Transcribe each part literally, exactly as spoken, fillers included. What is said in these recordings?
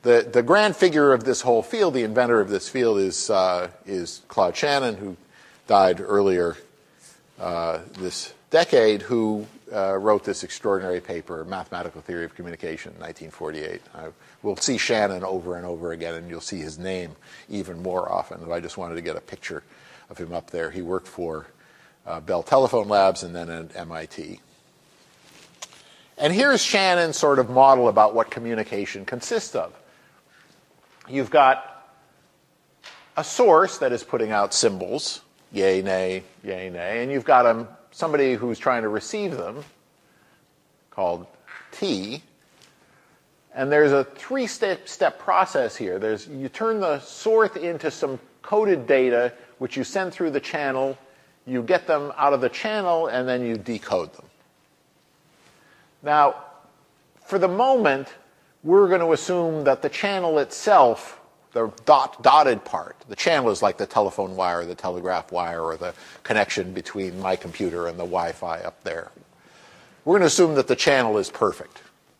The, the grand figure of this whole field, the inventor of this field, is, uh, is Claude Shannon, who died earlier uh, this decade, who uh, wrote this extraordinary paper, Mathematical Theory of Communication, in nineteen forty-eight. I, we'll see Shannon over and over again, and you'll see his name even more often. I just wanted to get a picture of him up there. He worked for uh, Bell Telephone Labs and then at M I T. And here's Shannon's sort of model about what communication consists of. You've got a source that is putting out symbols, yay, nay, yay, nay, and you've got um, somebody who's trying to receive them, called T. And there's a three-step step process here. There's, you turn the source into some coded data, which you send through the channel, you get them out of the channel, and then you decode them. Now, for the moment, we're going to assume that the channel itself, the dot, dotted part, the channel is like the telephone wire, the telegraph wire, or the connection between my computer and the Wi-Fi up there. We're going to assume that the channel is perfect.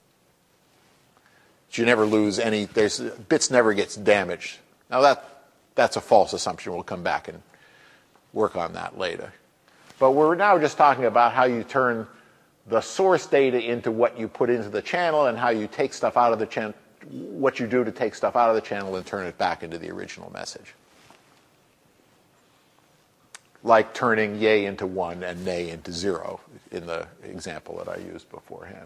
You never lose any, there's, bits never gets damaged. Now that, that's a false assumption. We'll come back and work on that later. But we're now just talking about how you turn the source data into what you put into the channel and how you take stuff out of the channel, what you do to take stuff out of the channel and turn it back into the original message. Like turning yay into one and nay into zero in the example that I used beforehand.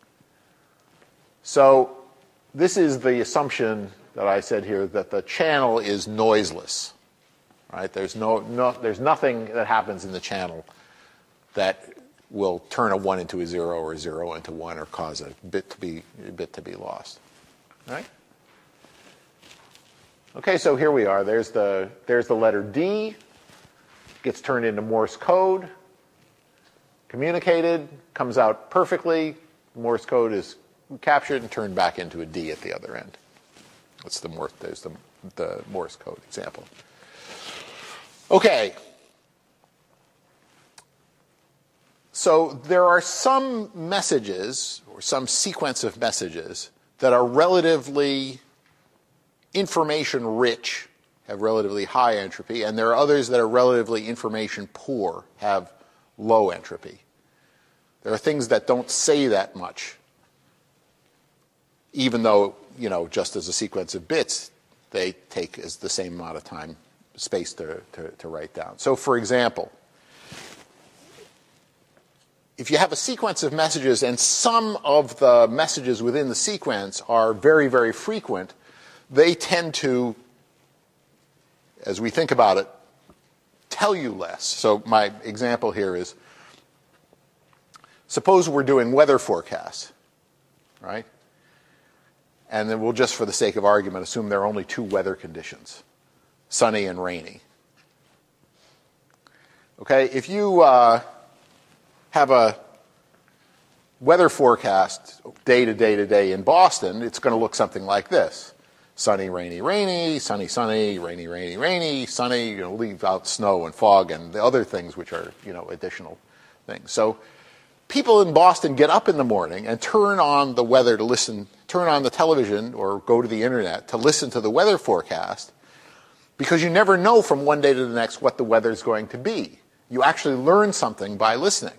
So this is the assumption that I said here, that the channel is noiseless. Right? There's, no, no, there's nothing that happens in the channel that will turn a one into a zero or a zero into one or cause a bit to be, a bit to be lost. Right? Okay, so here we are. There's the, there's the letter D. Gets turned into Morse code. Communicated. Comes out perfectly. Morse code is captured and turned back into a D at the other end. That's the Morse, there's the, the Morse code example. Okay. So there are some messages, or some sequence of messages, that are relatively information-rich, have relatively high entropy, and there are others that are relatively information-poor, have low entropy. There are things that don't say that much, even though, you know, just as a sequence of bits, they take as the same amount of time, space to, to, to write down. So, for example, if you have a sequence of messages and some of the messages within the sequence are very, very frequent, they tend to, as we think about it, tell you less. So my example here is, suppose we're doing weather forecasts, right? And then we'll just, for the sake of argument, assume there are only two weather conditions, sunny and rainy. Okay, if you uh, have a weather forecast day to day to day in Boston, it's going to look something like this. Sunny, rainy, rainy, sunny, sunny, rainy, rainy, rainy, sunny, you know, leave out snow and fog and the other things which are, you know, additional things. So people in Boston get up in the morning and turn on the weather to listen, turn on the television or go to the internet to listen to the weather forecast, because you never know from one day to the next what the weather is going to be. You actually learn something by listening.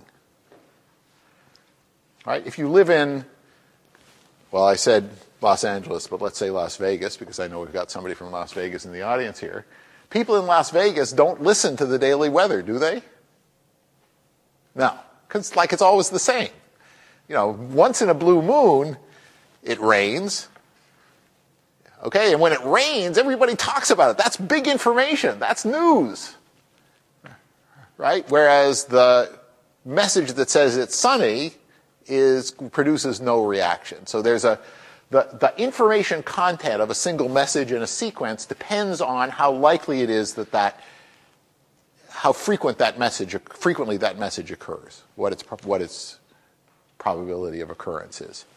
Right? If you live in, well, I said Los Angeles, but let's say Las Vegas, because I know we've got somebody from Las Vegas in the audience here. People in Las Vegas don't listen to the daily weather, do they? No, because like it's always the same. You know, once in a blue moon, it rains. Okay, and when it rains, everybody talks about it. That's big information. That's news. Right? Whereas the message that says it's sunny is produces no reaction. So there's a the, the information content of a single message in a sequence depends on how likely it is that that how frequent that message frequently that message occurs, what its what its probability of occurrence is.